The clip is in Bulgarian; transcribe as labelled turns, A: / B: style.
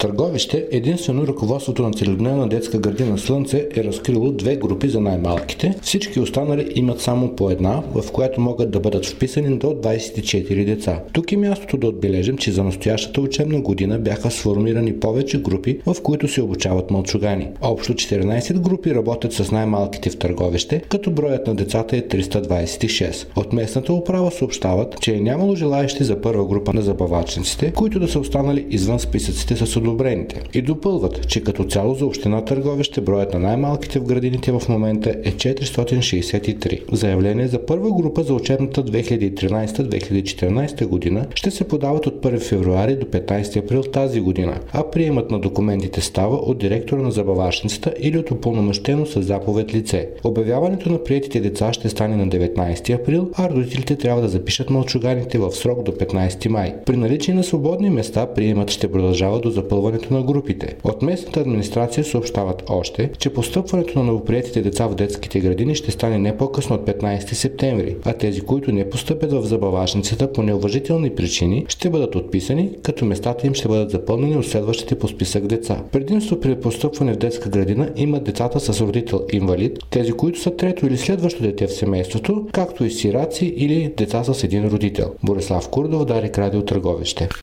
A: Търговище единствено ръководството на целодневна детска градина Слънце е разкрило 2 групи за най-малките. Всички останали имат само по една, в която могат да бъдат вписани до 24 деца. Тук е мястото да отбележим, че за настоящата учебна година бяха сформирани повече групи, в които се обучават мълчугани. Общо 14 групи работят с най-малките в Търговище, като броят на децата е 326. От местната управа съобщават, че е нямало желаещи за първа група на забавачниците, които да са останали извън списъците с одобрените. И допълват, че като цяло за община Търговище броят на най-малките в градините в момента е 463. Заявление за първа група за учебната 2013-2014 година ще се подават от 1 февруари до 15 април тази година, а приемът на документите става от директора на забавачницата или от упълномощено с заповед лице. Обявяването на приетите деца ще стане на 19 април, а родителите трябва да запишат мълчуганите в срок до 15 май. При наличие на свободни места приемът ще продължава до запълването на групите. От местната администрация съобщават още, че постъпването на новоприетите деца в детските градини ще стане не по-късно от 15 септември, а тези, които не постъпят в забавачницата по неуважителни причини, ще бъдат отписани, като местата им ще бъдат запълнени от следващите по списък деца. Предимство при постъпване в детска градина имат децата с родител инвалид, тези, които са трето или следващо дете в семейството, както и сираци или деца с един родител. Борислав Курдов, Дарик Радио, Търговище.